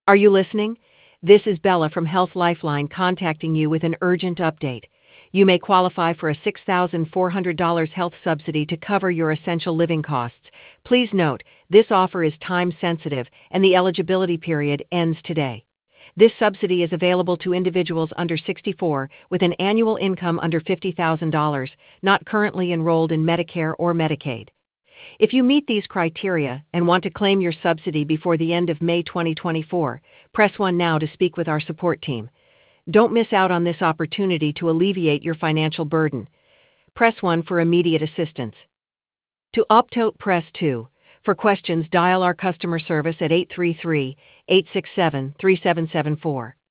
Are you listening? This is Bella from Health Lifeline contacting you with an urgent update. You may qualify for a $6,400 health subsidy to cover your essential living costs. Please note, this offer is time sensitive and the eligibility period ends today. This subsidy is available to individuals under 64 with an annual income under $50,000, not currently enrolled in Medicare or Medicaid. If you meet these criteria and want to claim your subsidy before the end of May 2024, press 1 now to speak with our support team. Don't miss out on this opportunity to alleviate your financial burden. Press 1 for immediate assistance. To opt out, press 2. For questions, dial our customer service at 833-867-3774.